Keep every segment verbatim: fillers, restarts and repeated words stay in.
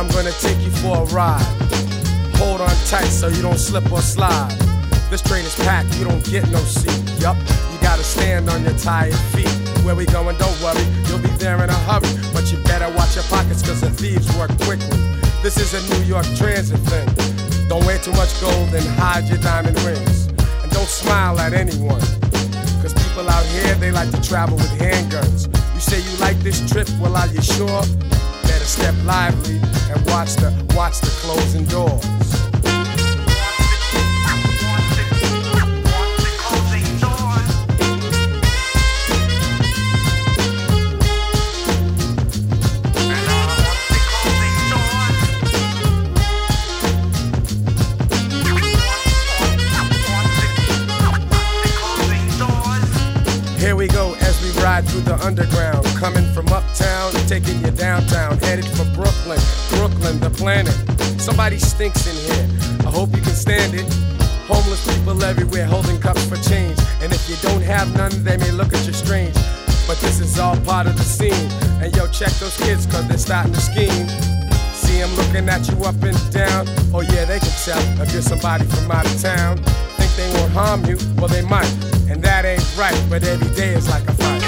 I'm gonna take you for a ride. Hold on tight so you don't slip or slide. This train is packed, you don't get no seat. Yup, you gotta stand on your tired feet. Where we going, don't worry, you'll be there in a hurry. But you better watch your pockets, cause the thieves work quickly. This is a New York transit thing. Don't wear too much gold and hide your diamond rings. And don't smile at anyone, cause people out here, they like to travel with handguns. You say you like this trip, well are you sure? Better step lively and watch the, watch the closing doors. Here we go as we ride through the underground, coming from uptown, taking you downtown, headed for Brooklyn, Brooklyn, the planet. Somebody stinks in here, I hope you can stand it. Homeless people everywhere holding cups for change, and if you don't have none, they may look at you strange. But this is all part of the scene, and yo, check those kids cause they're starting to scheme. See them looking at you up and down, oh yeah, they can tell if you're somebody from out of town. Think they won't harm you, well they might. And that ain't right, but every day is like a fight.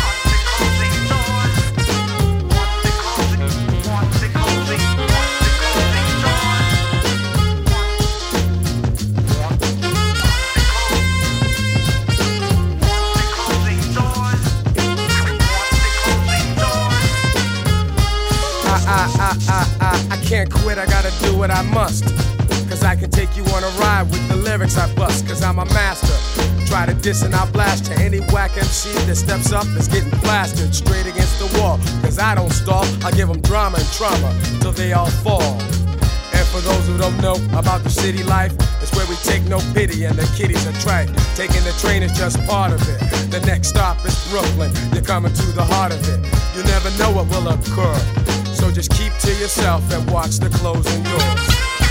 I, I, I, I, I, I can't quit, I gotta do what I must. Cause I can take you on a ride with the lyrics I bust. Cause I'm a master. Try to diss and I'll blast to any whack M C that steps up is getting blasted straight against the wall. Cause I don't stall, I give them drama and trauma till they all fall. And for those who don't know about the city life, it's where we take no pity and the kiddies are trite. Taking the train is just part of it. The next stop is Brooklyn, you're coming to the heart of it. You never know what will occur, so just keep to yourself and watch the closing doors.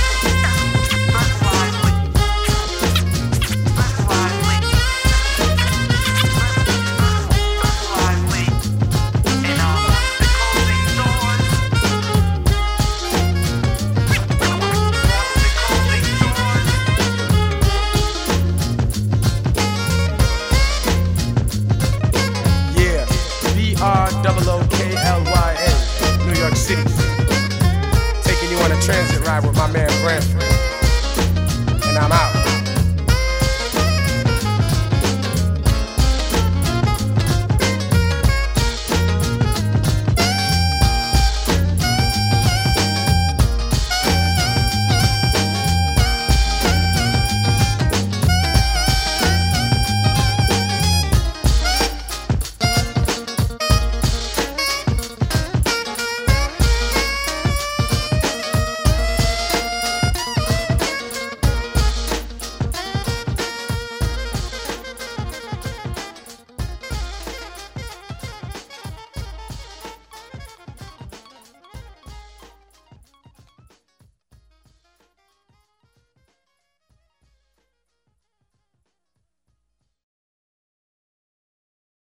R O O K L Y A, New York City. Taking you on a transit ride with my man Branford.